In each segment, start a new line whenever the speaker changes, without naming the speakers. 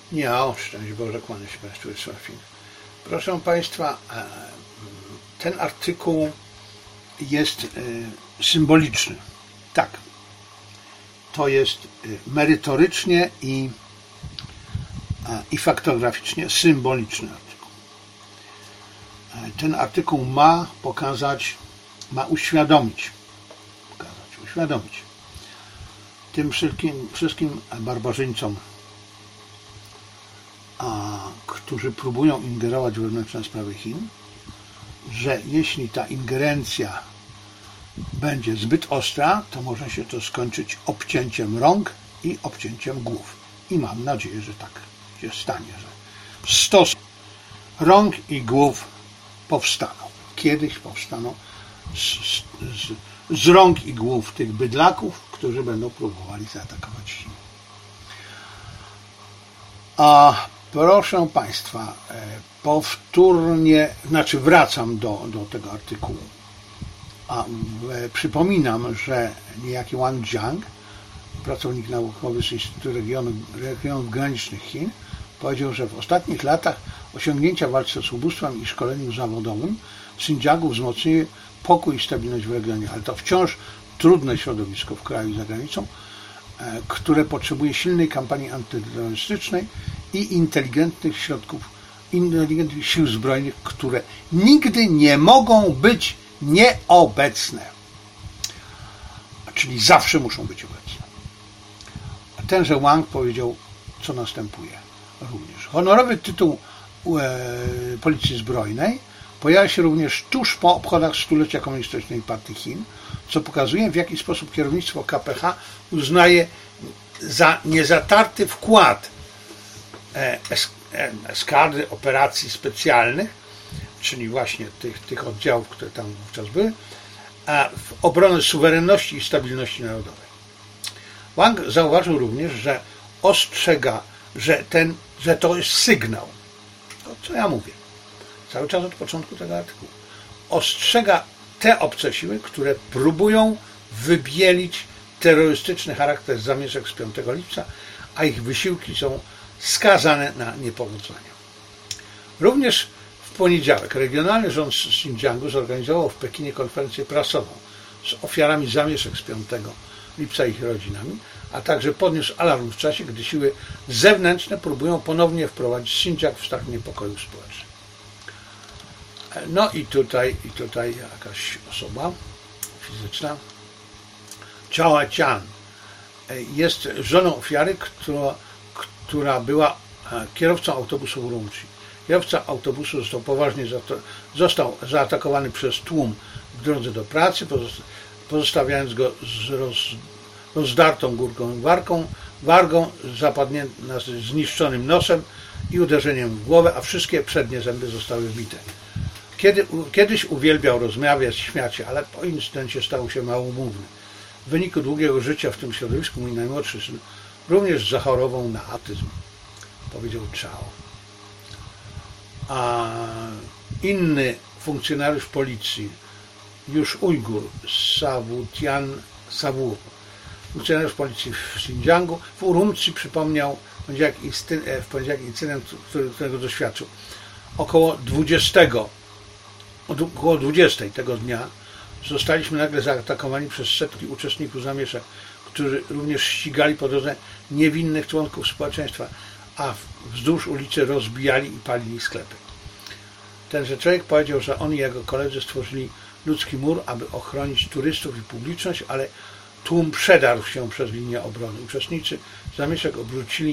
Nie, o szczęść Boże, kłania się Państwu Wysławin. Proszę Państwa, ten artykuł jest symboliczny. Tak, to jest merytorycznie i faktograficznie symboliczny artykuł. Ten artykuł ma uświadomić tym wszystkim barbarzyńcom, którzy próbują ingerować w wewnętrzne sprawy Chin, że jeśli ta ingerencja będzie zbyt ostra, to może się to skończyć obcięciem rąk i obcięciem głów. I mam nadzieję, że tak się stanie, że stos rąk i głów powstaną. Kiedyś powstaną z rąk i głów tych bydlaków, którzy będą próbowali zaatakować Chiny. A proszę Państwa, wracam do tego artykułu. Przypominam, że niejaki Wang Jiang, pracownik naukowy z Instytutu Regionów Granicznych Chin, powiedział, że w ostatnich latach osiągnięcia w walce z ubóstwem i szkoleniu zawodowym w Xinjiangu wzmocniły pokój i stabilność w regionie, ale to wciąż trudne środowisko w kraju i za granicą, które potrzebuje silnej kampanii antyterrorystycznej i inteligentnych sił zbrojnych, które nigdy nie mogą być nieobecne. Czyli zawsze muszą być obecne. Tenże Wang powiedział, co następuje również. Honorowy tytuł Policji Zbrojnej pojawia się również tuż po obchodach stulecia Komunistycznej Partii Chin, co pokazuje, w jaki sposób kierownictwo KPH uznaje za niezatarty wkład eskadry operacji specjalnych, czyli właśnie tych oddziałów, które tam wówczas były, w obronę suwerenności i stabilności narodowej. Wang zauważył również, że ostrzega, że to jest sygnał. To, co ja mówię cały czas od początku tego artykułu. Ostrzega te obce siły, które próbują wybielić terrorystyczny charakter zamieszek z 5 lipca, a ich wysiłki są skazane na niepowodzenie. Również w poniedziałek regionalny rząd Xinjiangu zorganizował w Pekinie konferencję prasową z ofiarami zamieszek z 5 lipca i ich rodzinami, a także podniósł alarm w czasie, gdy siły zewnętrzne próbują ponownie wprowadzić Xinjiang w stan niepokoju społecznego. No i tutaj jakaś osoba fizyczna, Chao Tian, jest żoną ofiary, która była kierowcą autobusu w Urumqi. Kierowca autobusu został zaatakowany przez tłum w drodze do pracy, pozostawiając go z rozdartą górką wargą, zniszczonym nosem i uderzeniem w głowę, a wszystkie przednie zęby zostały wbite. Kiedyś uwielbiał rozmawiać, śmiać się, ale po incydencie stał się małomówny. W wyniku długiego życia w tym środowisku mój najmłodszy syn również zachorował na autyzm, powiedział Chao. A inny funkcjonariusz policji, już Ujgur, funkcjonariusz policji w Xinjiangu, w Urumqi przypomniał w poniedziałek incydent, którego doświadczył. Około 20 tego dnia zostaliśmy nagle zaatakowani przez setki uczestników zamieszek, którzy również ścigali po drodze niewinnych członków społeczeństwa, a wzdłuż ulicy rozbijali i palili sklepy. Tenże człowiek powiedział, że on i jego koledzy stworzyli ludzki mur, aby ochronić turystów i publiczność, ale tłum przedarł się przez linię obrony. Uczestnicy zamieszek obrócili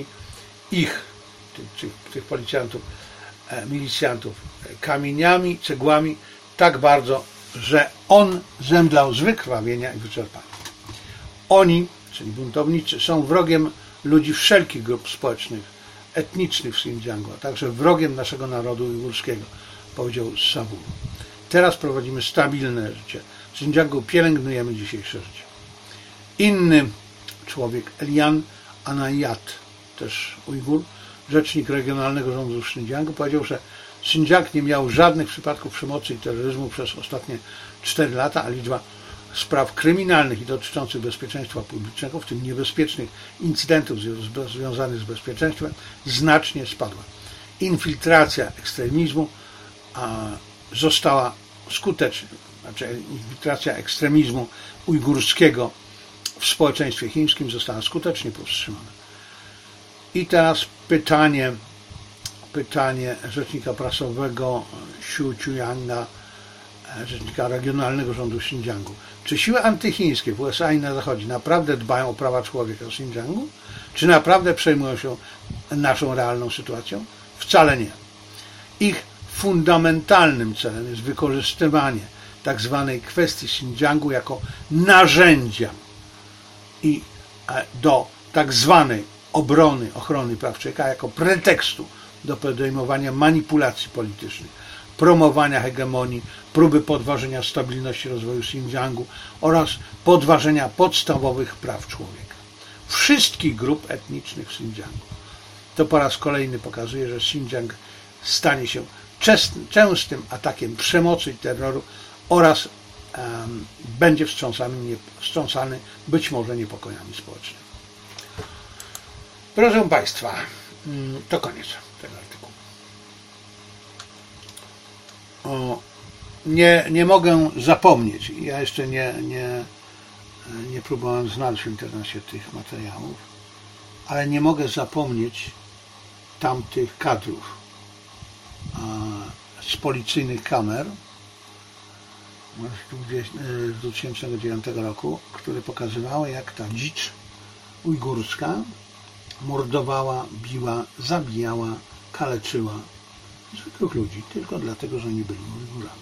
tych policjantów, milicjantów kamieniami, cegłami tak bardzo, że on zemdlał z wykrwawienia i wyczerpania. Oni, czyli buntownicy, są wrogiem ludzi wszelkich grup społecznych, etnicznych w Xinjiangu, a także wrogiem naszego narodu ujgurskiego, powiedział Sabur. Teraz prowadzimy stabilne życie. W Xinjiangu pielęgnujemy dzisiejsze życie. Inny człowiek, Elian Anayat, też Ujgur, rzecznik regionalnego rządu w Xinjiangu, powiedział, że Xinjiang nie miał żadnych przypadków przemocy i terroryzmu przez ostatnie 4 lata, a liczba spraw kryminalnych i dotyczących bezpieczeństwa publicznego, w tym niebezpiecznych incydentów związanych z bezpieczeństwem, znacznie spadła. Infiltracja ekstremizmu została skuteczna, znaczy infiltracja ekstremizmu ujgurskiego w społeczeństwie chińskim została skutecznie powstrzymana. I teraz pytanie rzecznika prasowego Xu Chuyanga, rzecznika regionalnego rządu Xinjiangu. Czy siły antychińskie w USA i na Zachodzie naprawdę dbają o prawa człowieka w Xinjiangu? Czy naprawdę przejmują się naszą realną sytuacją? Wcale nie. Ich fundamentalnym celem jest wykorzystywanie tak zwanej kwestii Xinjiangu jako narzędzia i do tak zwanej ochrony praw człowieka jako pretekstu do podejmowania manipulacji politycznych, promowania hegemonii, próby podważenia stabilności rozwoju Xinjiangu oraz podważenia podstawowych praw człowieka. Wszystkich grup etnicznych w Xinjiangu. To po raz kolejny pokazuje, że Xinjiang stanie się częstym atakiem przemocy i terroru oraz będzie wstrząsany być może niepokojami społecznymi. Proszę Państwa, to koniec tego artykułu. Nie mogę zapomnieć, ja jeszcze nie próbowałem znaleźć w internecie tych materiałów, ale nie mogę zapomnieć tamtych kadrów z policyjnych kamer z 2009 roku, które pokazywały, jak ta dzicz ujgurska mordowała, biła, zabijała, kaleczyła zwykłych ludzi, tylko dlatego, że nie byli Ujgurami.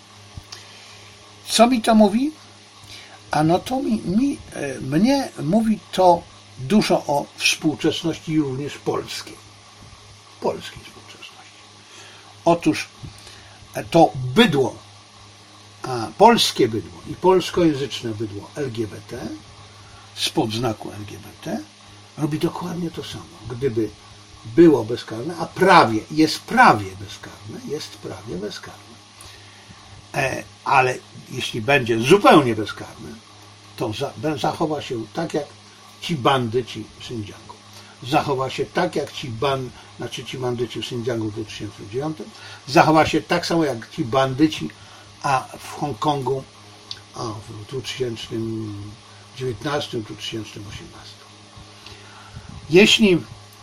Co mi to mówi? Ano to mnie mówi to dużo o współczesności również polskiej współczesności. Otóż to bydło, polskie bydło i polskojęzyczne bydło LGBT spod znaku LGBT robi dokładnie to samo. Gdyby było bezkarne, a jest prawie bezkarne, ale jeśli będzie zupełnie bezkarne, to zachowa się tak jak ci bandyci w Xinjiangu. Zachowa się tak jak ci bandyci w Xinjiangu w 2009, zachowa się tak samo jak ci bandyci w Hongkongu w 2019-2018. Jeśli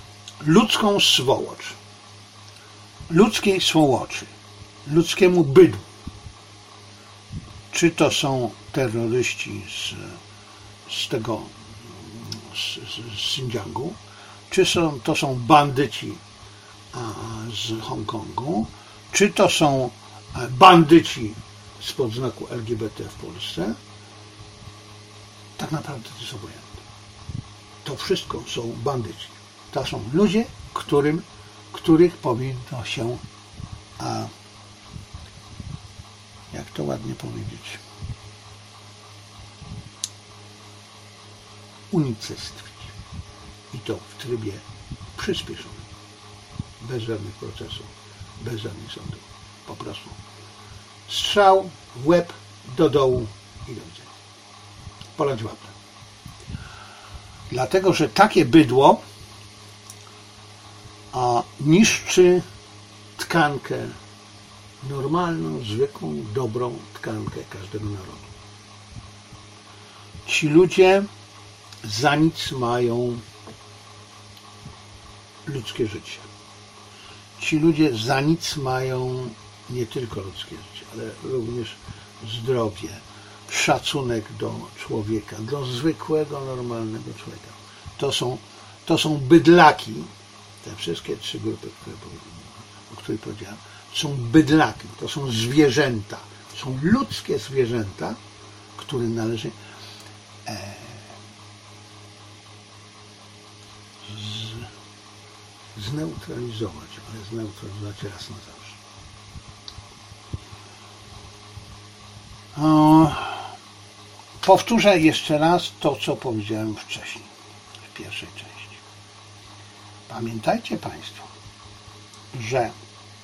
ludzkiej swołoczy, ludzkiemu bydłu, czy to są terroryści z Xinjiangu, czy to są bandyci z Hongkongu, czy to są bandyci spod znaku LGBT w Polsce, tak naprawdę to jest obojętne. To wszystko są bandyci. To są ludzie, których powinno się, jak to ładnie powiedzieć, unicestwić. I to w trybie przyspieszonym. Bez żadnych procesów, bez żadnych sądów. Po prostu strzał w łeb, do dołu i do widzenia. Polać wapno. Dlatego, że takie bydło niszczy tkankę, normalną, zwykłą, dobrą tkankę każdego narodu. Ci ludzie za nic mają ludzkie życie. Ci ludzie za nic mają nie tylko ludzkie życie, ale również zdrowie, szacunek do człowieka, do zwykłego, normalnego człowieka. To są bydlaki, te wszystkie trzy grupy, o których powiedziałem, są bydlaki, to są zwierzęta, są ludzkie zwierzęta, które należy zneutralizować, ale zneutralizować raz na zawsze. Powtórzę jeszcze raz to, co powiedziałem wcześniej, w pierwszej części. Pamiętajcie Państwo, że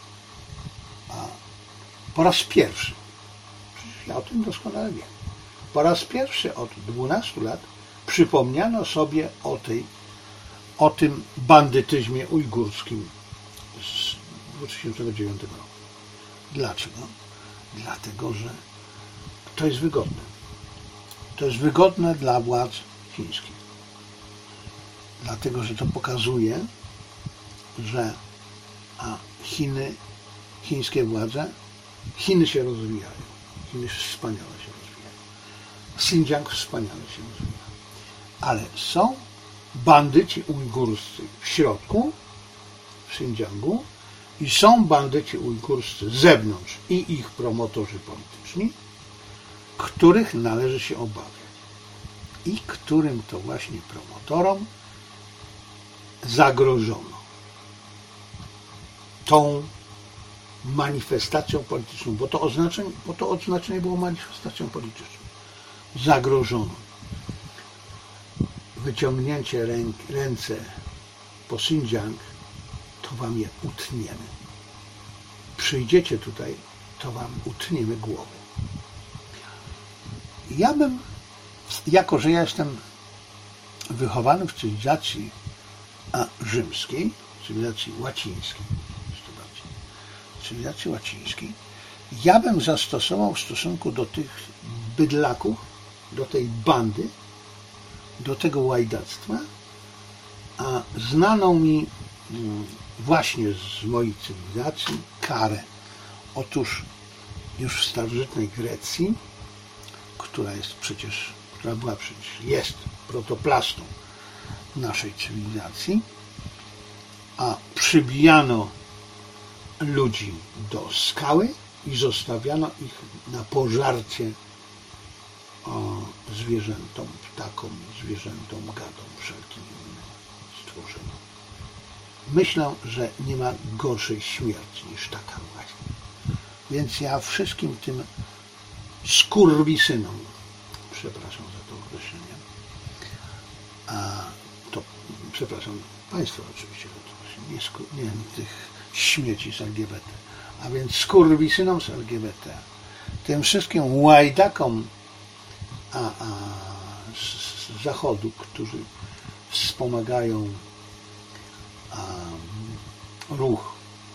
po raz pierwszy, przecież ja o tym doskonale wiem, Po raz pierwszy od 12 lat przypomniano sobie o tym bandytyzmie ujgurskim z 2009 roku. Dlaczego? Dlatego, że to jest wygodne. To jest wygodne dla władz chińskich. Dlatego, że to pokazuje, że chińskie władze, Chiny się rozwijają. Chiny wspaniale się rozwijają. Xinjiang wspaniale się rozwija. Ale są bandyci ujgurscy w środku, w Xinjiangu, i są bandyci ujgurscy z zewnątrz i ich promotorzy polityczni, których należy się obawiać. I którym to właśnie promotorom zagrożono tą manifestacją polityczną, bo to oznaczenie było manifestacją polityczną. Zagrożono. Wyciągnięcie ręce po Xinjiang, to wam je utniemy. Przyjdziecie tutaj, to wam utniemy głowy. Ja bym, jako że ja jestem wychowany w cywilizacji rzymskiej, cywilizacji łacińskiej, cywilizacji łacińskiej, ja bym zastosował w stosunku do tych bydlaków, do tej bandy, do tego łajdactwa, a znaną mi właśnie z mojej cywilizacji karę. Otóż już w starożytnej Grecji, która jest protoplastą naszej cywilizacji, a przybijano ludzi do skały i zostawiano ich na pożarcie zwierzętom, ptakom, zwierzętom, gadom, wszelkim innym stworzeniom. Myślę, że nie ma gorszej śmierci niż taka właśnie. Więc ja wszystkim tym skurwysynom, przepraszam za to określenie, przepraszam Państwa oczywiście za to, nie tych śmieci z LGBT, a więc skurwysynom z LGBT, tym wszystkim łajdakom z Zachodu, którzy wspomagają ruch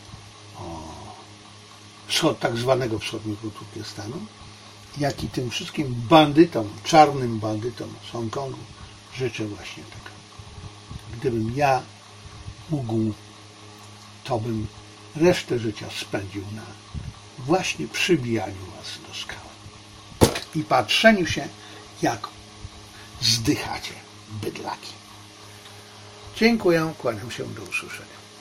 tak zwanego wschodniego Turkestanu, jak i tym wszystkim bandytom, czarnym bandytom z Hongkongu życzę właśnie tak. Gdybym ja mógł, to bym resztę życia spędził na właśnie przybijaniu was do skały i patrzeniu się, jak zdychacie, bydlaki. Dziękuję, kłaniam się, do usłyszenia.